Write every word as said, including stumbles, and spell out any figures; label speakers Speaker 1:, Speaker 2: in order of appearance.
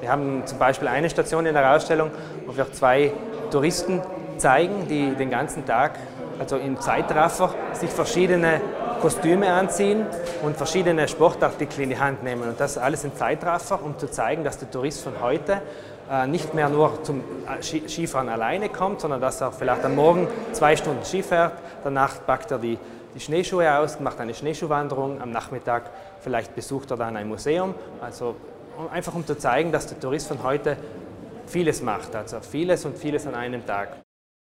Speaker 1: Wir haben zum Beispiel eine Station in der Ausstellung, wo wir zwei Touristen zeigen, die den ganzen Tag, also im Zeitraffer, sich verschiedene Kostüme anziehen und verschiedene Sportartikel in die Hand nehmen. Und das alles im Zeitraffer, um zu zeigen, dass der Tourist von heute äh, nicht mehr nur zum Skifahren alleine kommt, sondern dass er vielleicht am Morgen zwei Stunden Ski fährt, danach packt er die, die Schneeschuhe aus, macht eine Schneeschuhwanderung, am Nachmittag vielleicht besucht er dann ein Museum. Also einfach um zu zeigen, dass der Tourist von heute vieles macht, also vieles und vieles an einem Tag.